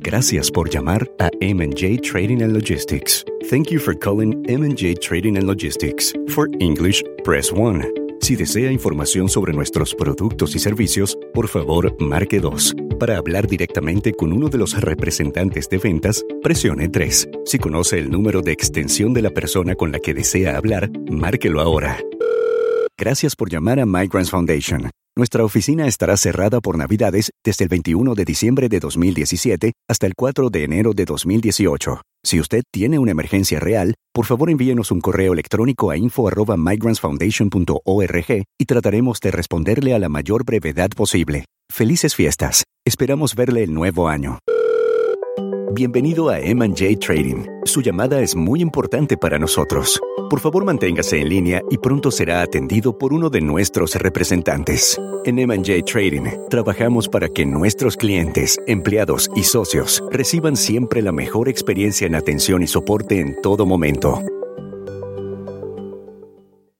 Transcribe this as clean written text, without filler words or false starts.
Gracias por llamar a M&J Trading and Logistics. Thank you for calling M&J Trading and Logistics. For English, press 1. Si desea información sobre nuestros productos y servicios, por favor, marque 2. Para hablar directamente con uno de los representantes de ventas, presione 3. Si conoce el número de extensión de la persona con la que desea hablar, márquelo ahora. Gracias por llamar a Migrants Foundation. Nuestra oficina estará cerrada por Navidades desde el 21 de diciembre de 2017 hasta el 4 de enero de 2018. Si usted tiene una emergencia real, por favor envíenos un correo electrónico a info@migrantsfoundation.org y trataremos de responderle a la mayor brevedad posible. ¡Felices fiestas! Esperamos verle el nuevo año. Bienvenido a M&J Trading. Su llamada es muy importante para nosotros. Por favor, manténgase en línea y pronto será atendido por uno de nuestros representantes. En M&J Trading, trabajamos para que nuestros clientes, empleados y socios reciban siempre la mejor experiencia en atención y soporte en todo momento.